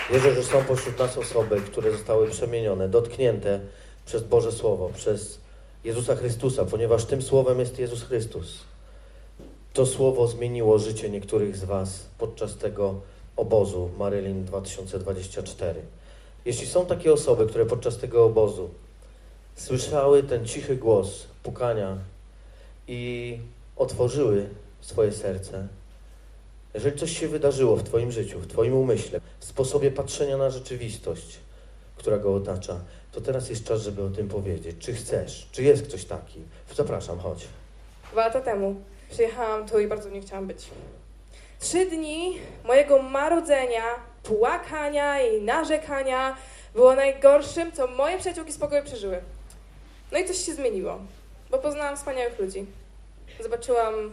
Wierzę, że są pośród nas osoby, które zostały przemienione, dotknięte przez Boże Słowo, przez Jezusa Chrystusa, ponieważ tym Słowem jest Jezus Chrystus. To Słowo zmieniło życie niektórych z Was podczas tego obozu Marylin 2024. Jeśli są takie osoby, które podczas tego obozu słyszały ten cichy głos pukania i otworzyły swoje serce, jeżeli coś się wydarzyło w Twoim życiu, w Twoim umyśle, w sposobie patrzenia na rzeczywistość, która go otacza, to teraz jest czas, żeby o tym powiedzieć. Czy chcesz? Czy jest ktoś taki? Zapraszam, chodź. 2 lata temu przyjechałam tu i bardzo nie chciałam być. 3 dni mojego marudzenia, płakania i narzekania było najgorszym, co moje przyjaciółki z pokoju przeżyły. No i coś się zmieniło, bo poznałam wspaniałych ludzi. Zobaczyłam,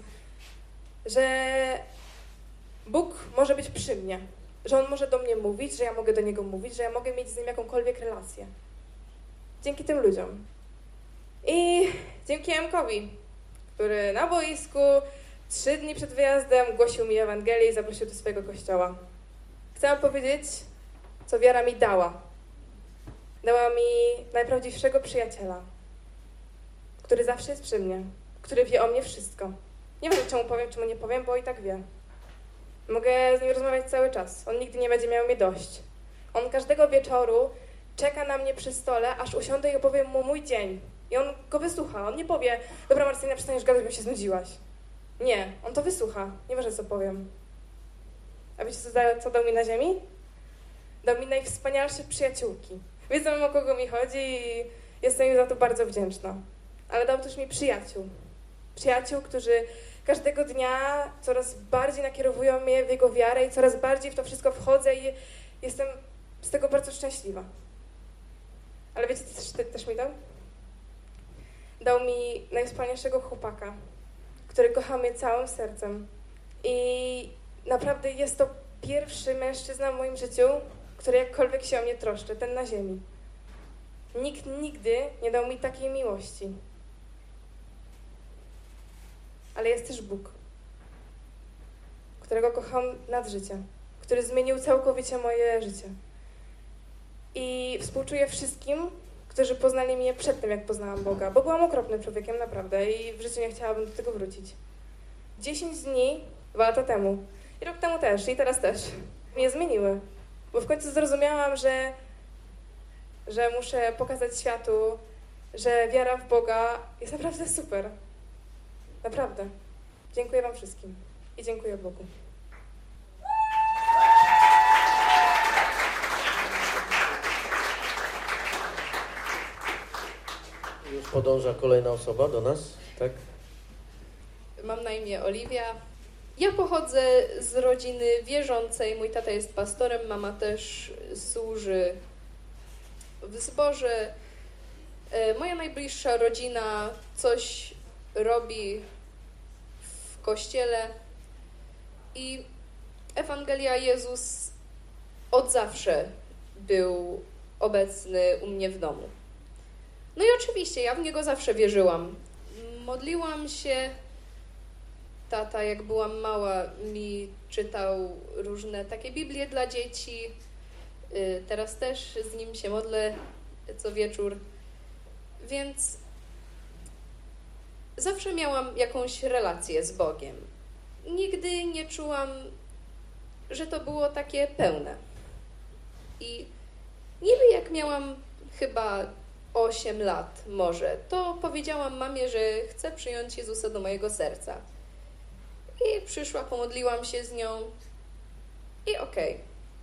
że Bóg może być przy mnie, że On może do mnie mówić, że ja mogę do Niego mówić, że ja mogę mieć z Nim jakąkolwiek relację. Dzięki tym ludziom. I dzięki Emkowi, który na boisku 3 dni przed wyjazdem głosił mi Ewangelię i zaprosił do swojego kościoła. Chcę wam powiedzieć, co wiara mi dała. Dała mi najprawdziwszego przyjaciela, który zawsze jest przy mnie, który wie o mnie wszystko. Nie wiem, czemu powiem, czemu nie powiem, bo i tak wie. Mogę z nim rozmawiać cały czas. On nigdy nie będzie miał mnie dość. On każdego wieczoru czeka na mnie przy stole, aż usiądę i opowiem mu mój dzień. I on go wysłucha. On nie powie, dobra Marcelina, przestaniesz gadać, bo się znudziłaś. Nie, on to wysłucha. Nieważne, co powiem. A wiecie, co dał mi na ziemi? Dał mi najwspanialsze przyjaciółki. Wiedzą, o kogo mi chodzi i jestem im za to bardzo wdzięczna. Ale dał też mi przyjaciół. Przyjaciół, którzy każdego dnia coraz bardziej nakierowują mnie w jego wiarę i coraz bardziej w to wszystko wchodzę i jestem z tego bardzo szczęśliwa. Ale wiecie, co też mi dał? Dał mi najwspanialszego chłopaka, który kocha mnie całym sercem. I naprawdę jest to pierwszy mężczyzna w moim życiu, który jakkolwiek się o mnie troszczy, ten na ziemi. Nikt nigdy nie dał mi takiej miłości. Ale jest też Bóg, którego kocham nad życie, który zmienił całkowicie moje życie. I współczuję wszystkim, którzy poznali mnie przed tym, jak poznałam Boga, bo byłam okropnym człowiekiem, naprawdę, i w życiu nie chciałabym do tego wrócić. 10 dni, 2 lata temu, i rok temu też, i teraz też, mnie zmieniły, bo w końcu zrozumiałam, że muszę pokazać światu, że wiara w Boga jest naprawdę super. Naprawdę. Dziękuję wam wszystkim i dziękuję Bogu. Już podąża kolejna osoba do nas, tak? Mam na imię Oliwia. Ja pochodzę z rodziny wierzącej. Mój tata jest pastorem, mama też służy w zborze. Moja najbliższa rodzina coś robi w kościele i Ewangelia Jezus od zawsze był obecny u mnie w domu. No i oczywiście ja w Niego zawsze wierzyłam. Modliłam się. Tata, jak byłam mała, mi czytał różne takie Biblie dla dzieci. Teraz też z nim się modlę co wieczór. Więc zawsze miałam jakąś relację z Bogiem. Nigdy nie czułam, że to było takie pełne. I niby jak miałam chyba 8 lat może, to powiedziałam mamie, że chcę przyjąć Jezusa do mojego serca. I przyszła, pomodliłam się z nią i okej.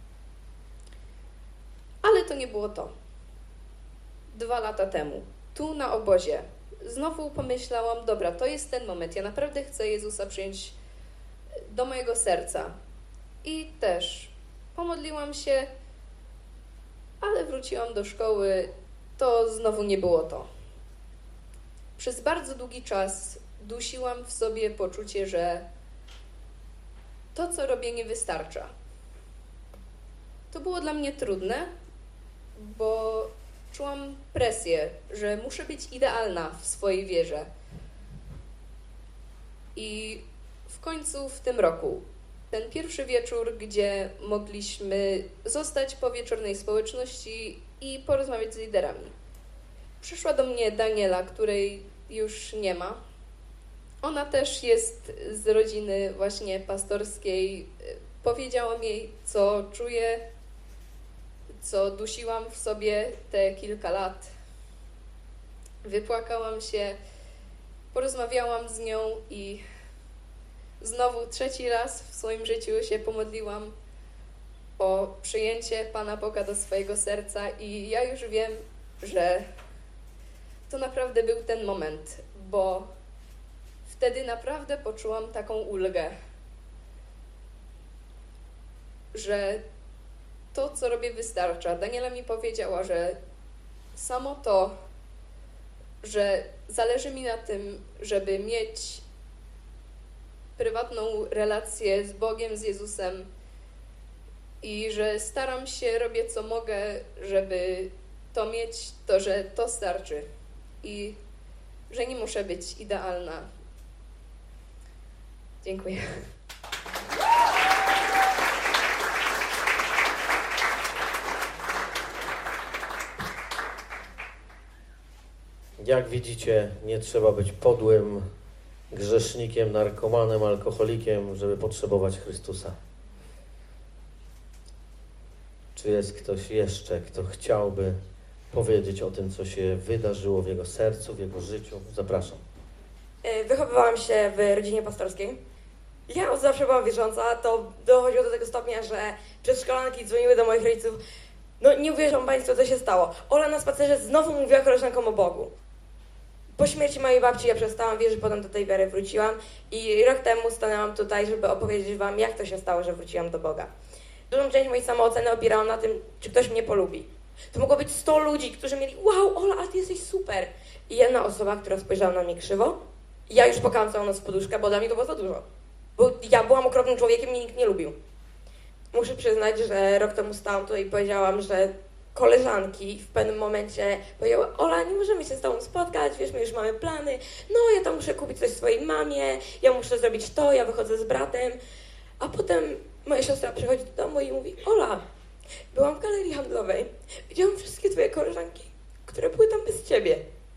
Ale to nie było to. 2 lata temu, tu na obozie, znowu pomyślałam, dobra, to jest ten moment, ja naprawdę chcę Jezusa przyjąć do mojego serca. I też pomodliłam się, ale wróciłam do szkoły, to znowu nie było to. Przez bardzo długi czas dusiłam w sobie poczucie, że to, co robię, nie wystarcza. To było dla mnie trudne, bo czułam presję, że muszę być idealna w swojej wierze. I w końcu w tym roku ten pierwszy wieczór, gdzie mogliśmy zostać po wieczornej społeczności i porozmawiać z liderami. Przyszła do mnie Daniela, której już nie ma. Ona też jest z rodziny właśnie pastorskiej. Powiedziałam jej, co czuję, co dusiłam w sobie te kilka lat. Wypłakałam się, porozmawiałam z nią i znowu trzeci raz w swoim życiu się pomodliłam o przyjęcie Pana Boga do swojego serca i ja już wiem, że to naprawdę był ten moment, bo wtedy naprawdę poczułam taką ulgę, że to, co robię, wystarcza. Daniela mi powiedziała, że samo to, że zależy mi na tym, żeby mieć prywatną relację z Bogiem, z Jezusem i że staram się, robię co mogę, żeby to mieć, to, że to starczy i że nie muszę być idealna. Dziękuję. Jak widzicie, nie trzeba być podłym grzesznikiem, narkomanem, alkoholikiem, żeby potrzebować Chrystusa. Czy jest ktoś jeszcze, kto chciałby powiedzieć o tym, co się wydarzyło w jego sercu, w jego życiu? Zapraszam. Wychowywałam się w rodzinie pastorskiej. Ja od zawsze byłam wierząca, to dochodziło do tego stopnia, że przedszkolanki dzwoniły do moich rodziców. No nie uwierzą Państwo, co się stało. Ola na spacerze znowu mówiła koleżankom o Bogu. Po śmierci mojej babci ja przestałam wierzyć, potem do tej wiary wróciłam i rok temu stanęłam tutaj, żeby opowiedzieć Wam, jak to się stało, że wróciłam do Boga. Dużą część mojej samooceny opierałam na tym, czy ktoś mnie polubi. To mogło być 100 ludzi, którzy mieli: wow, Ola, ale Ty jesteś super. I jedna osoba, która spojrzała na mnie krzywo, ja już płakałam całą noc w poduszkę, bo dla mnie to było za dużo. Bo ja byłam okropnym człowiekiem, mnie nikt nie lubił. Muszę przyznać, że rok temu stałam tutaj i powiedziałam, że koleżanki w pewnym momencie powiedziały: Ola, nie możemy się z Tobą spotkać, wiesz, my już mamy plany, no ja tam muszę kupić coś swojej mamie, ja muszę zrobić to, ja wychodzę z bratem. A potem moja siostra przychodzi do domu i mówi: Ola, byłam w galerii handlowej, widziałam wszystkie Twoje koleżanki, które były tam bez Ciebie.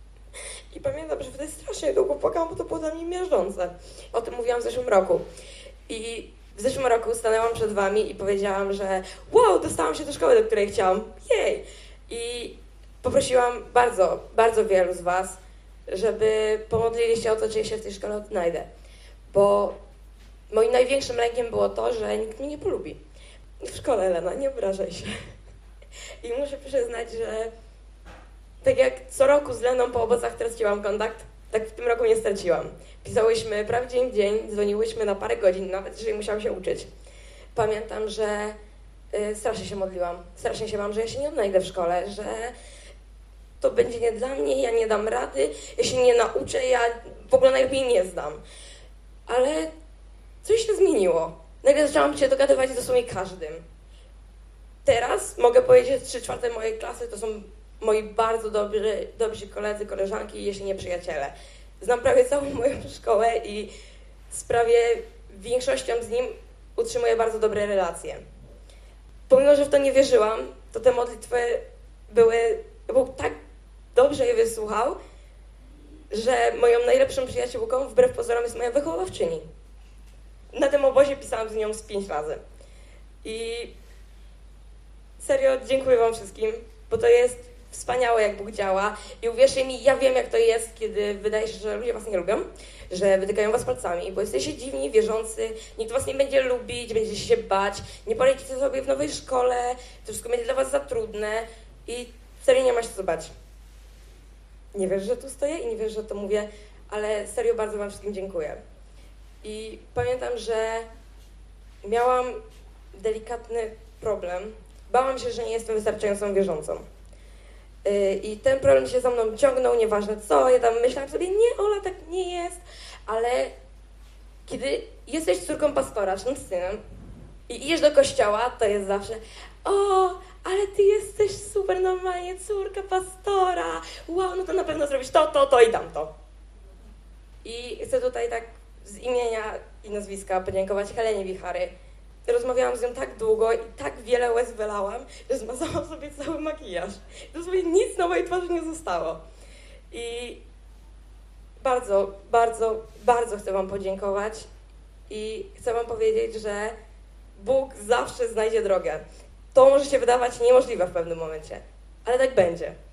I pamiętam, że wtedy strasznie długo płakałam, bo to było dla mnie miażdżące. O tym mówiłam w zeszłym roku. I w zeszłym roku stanęłam przed Wami i powiedziałam, że wow, dostałam się do szkoły, do której chciałam. Jej! I poprosiłam bardzo, bardzo wielu z Was, żeby pomodlili się o to, czy ja się w tej szkole odnajdę. Bo moim największym lękiem było to, że nikt mnie nie polubi. W szkole, Elena, nie obrażaj się. I muszę przyznać, że tak jak co roku z Leną po obozach traciłam kontakt, tak w tym roku nie straciłam. Pisałyśmy prawie dzień w dzień, dzwoniłyśmy na parę godzin, nawet jeżeli musiałam się uczyć. Pamiętam, że strasznie się modliłam. Strasznie się bałam, że ja się nie odnajdę w szkole, że to będzie nie dla mnie, ja nie dam rady, ja się nie nauczę, ja w ogóle najlepiej nie zdam. Ale coś się zmieniło. Nagle zaczęłam się dogadywać z dosłownie każdym. Teraz mogę powiedzieć, że 3/4 mojej klasy to są moi bardzo dobrzy koledzy, koleżanki, jeśli nie przyjaciele. Znam prawie całą moją szkołę i z prawie większością z nim utrzymuję bardzo dobre relacje. Pomimo, że w to nie wierzyłam, to te modlitwy Bóg tak dobrze je wysłuchał, że moją najlepszą przyjaciółką, wbrew pozorom, jest moja wychowawczyni. Na tym obozie pisałam z nią z 5 razy. I serio dziękuję Wam wszystkim, bo to jest wspaniałe, jak Bóg działa. I uwierzcie mi, ja wiem, jak to jest, kiedy wydaje się, że ludzie Was nie lubią, że wytykają Was palcami, bo jesteście dziwni, wierzący, nikt Was nie będzie lubić, będziecie się bać, nie poradzicie sobie w nowej szkole, to wszystko będzie dla Was za trudne i serio nie ma się co bać. Nie wiesz, że tu stoję i nie wiesz, że to mówię, ale serio bardzo Wam wszystkim dziękuję. I pamiętam, że miałam delikatny problem. Bałam się, że nie jestem wystarczającą wierzącą. I ten problem się za mną ciągnął, nieważne co, ja tam myślałam sobie: nie, Ola, tak nie jest, ale kiedy jesteś córką pastora, czy synem i idziesz do kościoła, to jest zawsze: o, ale ty jesteś super normalnie, córka pastora, wow, no to na pewno zrobisz to i tamto. I chcę tutaj tak z imienia i nazwiska, podziękować Helenie Wichary. Rozmawiałam z nią tak długo i tak wiele łez wylałam, że zmazałam sobie cały makijaż. Dosłownie nic na mojej twarzy nie zostało. I bardzo, bardzo, bardzo chcę wam podziękować i chcę wam powiedzieć, że Bóg zawsze znajdzie drogę. To może się wydawać niemożliwe w pewnym momencie, ale tak będzie.